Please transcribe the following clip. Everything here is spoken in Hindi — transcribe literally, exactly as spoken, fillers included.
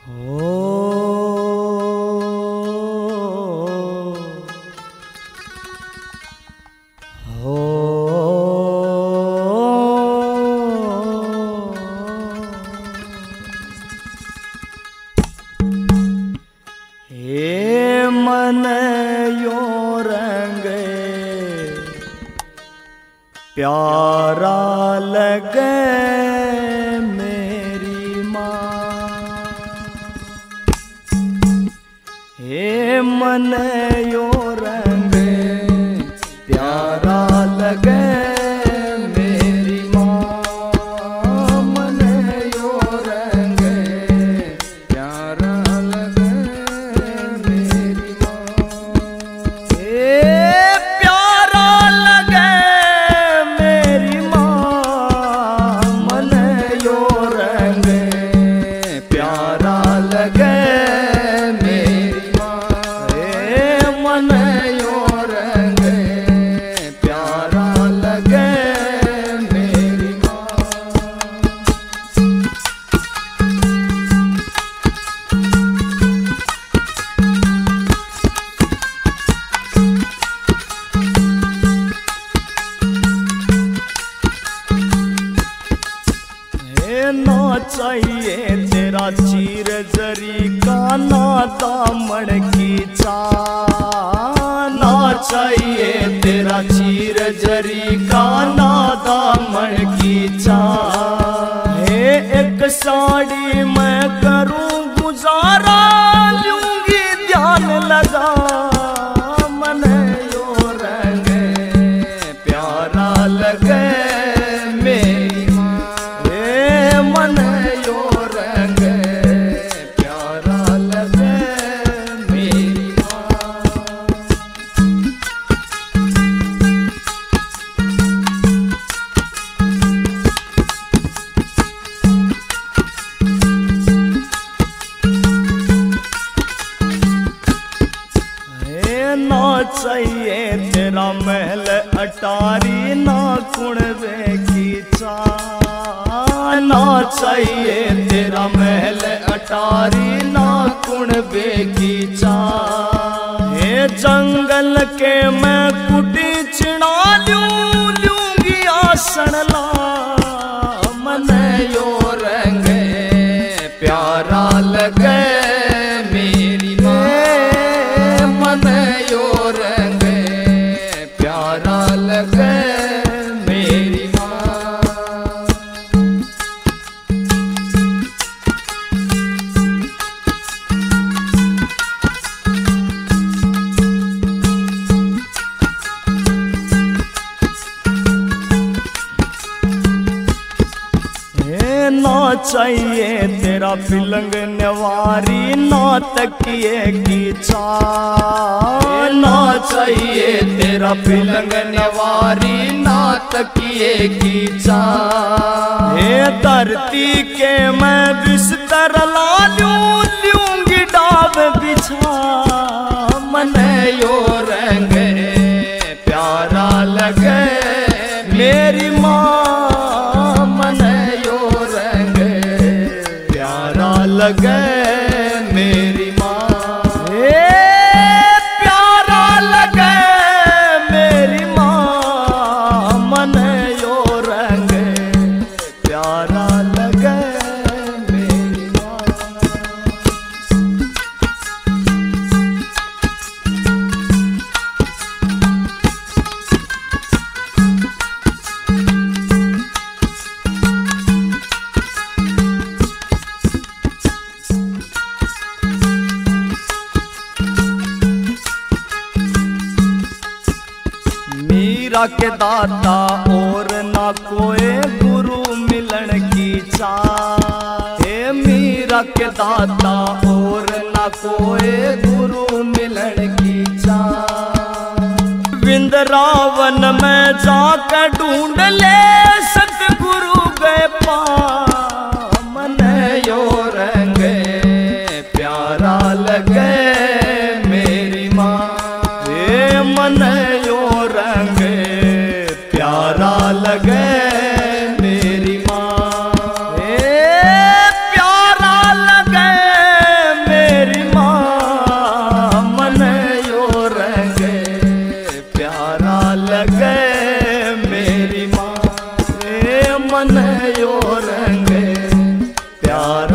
प्यारा लगे मेरी माँ, हे मन यो रंग प्यारा लगे मेरी माँ, मन यो रंग प्यारा लगे मेरी माँ, हे प्यारा लगे ना चाहिए तेरा चीर जरी का ना दामन की चा, ना चाहिए तेरा चीर जरी का ना दामन की चा, हे एक साड़ी मैं करूं गुजारा लूंगी ध्यान लगा, मन यो रंग प्यारा लगे मेरी मन यो रंग प्यारा लगे मेरी माँ। हे ना चाहिए तेरा महल अटारी ना कुणवे की चा, ना चाहिए तेरा महल अटारी ना कुणबे की चा, हे जंगल के मैं कुटी चिना लूं लूंगी आसन ला, मन यो रंग प्यारा लगे मेरी माँ, मन यो रंग प्यारा लगे मेरी माँ। ना चाहिए तेरा पिलंग नवारी ना तकिए की चा, ना चाहिए तेरा पिलंग नवारी ना तकिए की चा, हे धरती के मैं बिस्तर ला लूं लूंगी डाब बिछा, मन यो रंग प्यारा लगे मेरी माँ, मन लगे मेरी माँ, हे प्यारा लगे मेरी माँ, मन यो रंग प्यारा लगे मेरी माँ। मीरा के दाता और ना कोई गुरु मिलन की चा, हे मीरा के दाता और ना कोई गुरु मिलन की चा, विंद्रावन में जाकर ढूंढ ले सतगुरु गए पा, मन यो रंग प्यारा लगे मेरी माँ, हे मन यो रंग प्यारा लगे मेरी माँ, हे प्यारा लगे मन यो रंग प्यार